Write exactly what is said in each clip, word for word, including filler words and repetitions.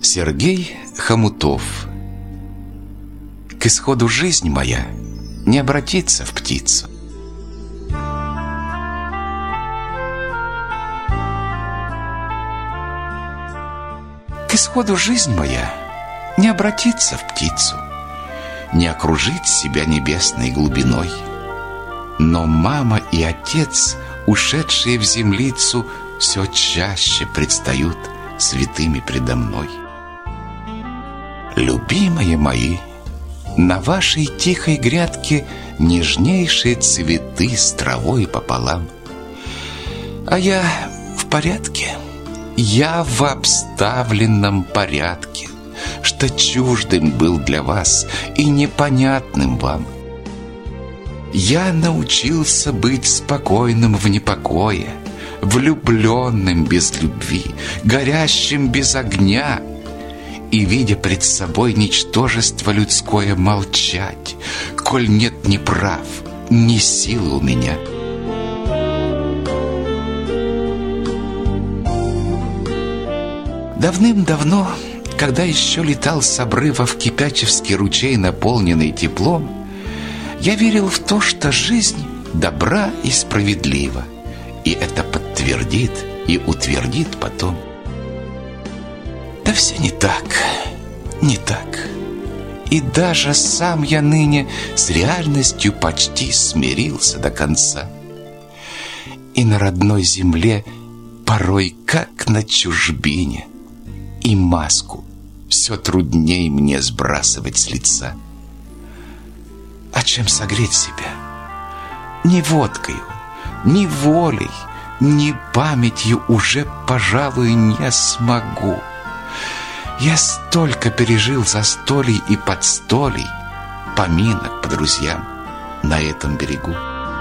Сергей Хомутов. К исходу жизнь моя не обратится в птицу. К исходу жизнь моя не обратится в птицу, не окружить себя небесной глубиной. Но мама и отец, ушедшие в землицу, все чаще предстают святыми предо мной. Любимые мои, на вашей тихой грядке нежнейшие цветы с травой пополам. А я в порядке, я в обставленном порядке, что чуждым был для вас и непонятным вам. Я научился быть спокойным в непокое, влюбленным без любви, горящим без огня, и, видя пред собой ничтожество людское, молчать, коль нет ни прав, ни силы у меня. Давным-давно, когда еще летал с обрыва в Кипячевский ручей, наполненный теплом, я верил в то, что жизнь добра и справедлива, и это подтвердит и утвердит потом. Да все не так, не так. И даже сам я ныне с реальностью почти смирился до конца. И на родной земле порой, как на чужбине, и маску все трудней мне сбрасывать с лица. А чем согреть себя? Ни водкою, ни волей, ни памятью уже, пожалуй, не смогу. Я столько пережил застолий и подстолий, поминок по друзьям на этом берегу.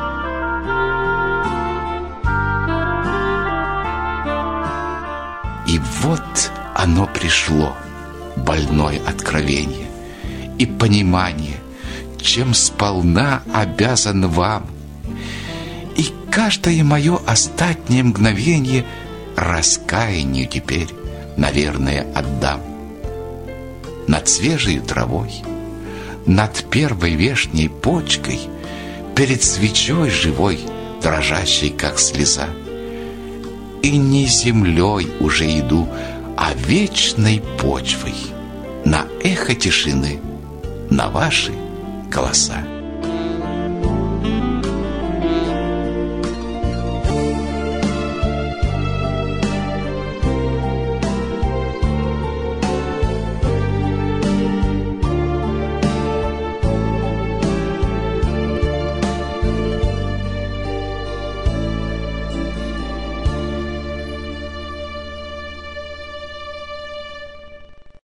И вот оно пришло, больное откровение и понимание, чем сполна обязан вам. И каждое мое остатнее мгновенье раскаянию теперь, наверное, отдам. Над свежей травой, над первой вешней почкой, перед свечой живой, дрожащей, как слеза. И не землей уже иду, а вечной почвой, на эхо тишины, на ваши голоса.